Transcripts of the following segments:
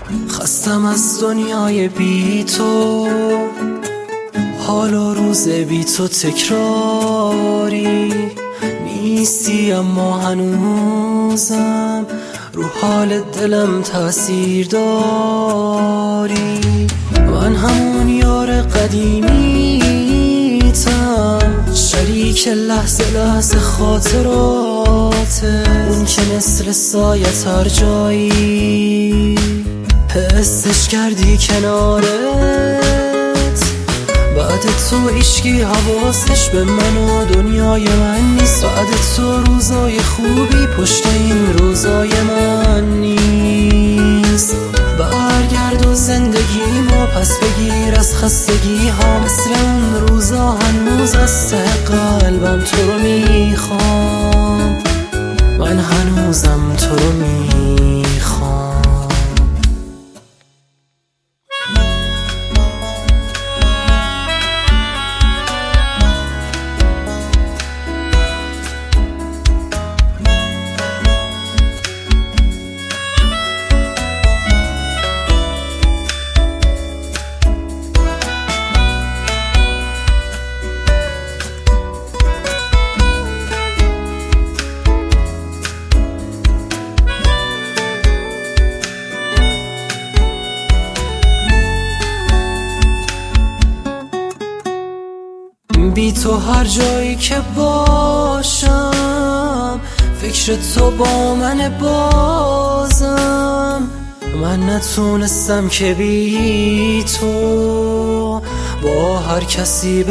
خستم از دنیای بی تو، حال و روز بی تو تکراری نیستی، اما هنوزم رو حال دلم تأثیر داری. من همون یار قدیمیتم، شریک لحظه لحظه خاطراته، اون که مثل سایه هر جایی حسش کردی کنارت. بعد تو هیچکی حواسش به من و دنیای من نیست، بعد تو روزای خوبی پشت این روزای من نیست. برگرد و زندگیمو پس بگیر از خستگی ها، مثل اون روزا هنوز از ته قلبم تو رو میخوام، من هنوزم تو رو میخوام. بی تو هر جایی که باشم فکر تو با من بازم. من نتونستم که بی تو با هر کسی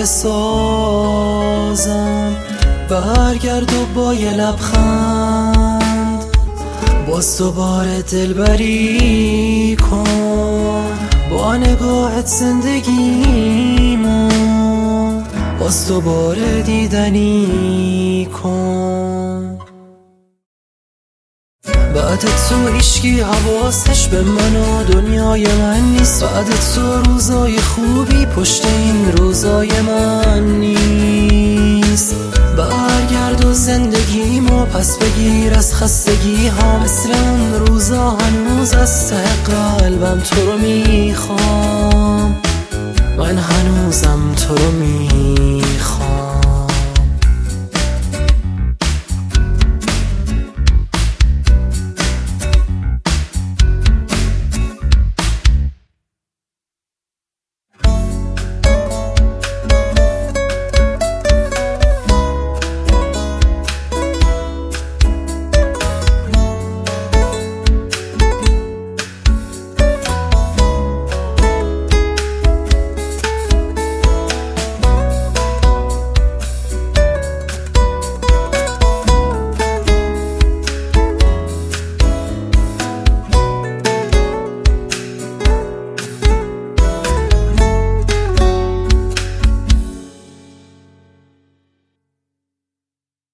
بسازم. برگرد و با یه لبخند باز دوباره دلبری کن، با نگاهت زندگیمو باز دوباره دیدنی کن. بعد تو هیچکی حواسش به من و دنیای من نیست، بعد تو روزای خوبی پشت این روزای من نیست. برگرد و زندگیمو پس بگیر از خستگی ها، مثل اون روزا هنوز از ته قلبم تو رو میخوام، من هنوزم تو رو میخوام.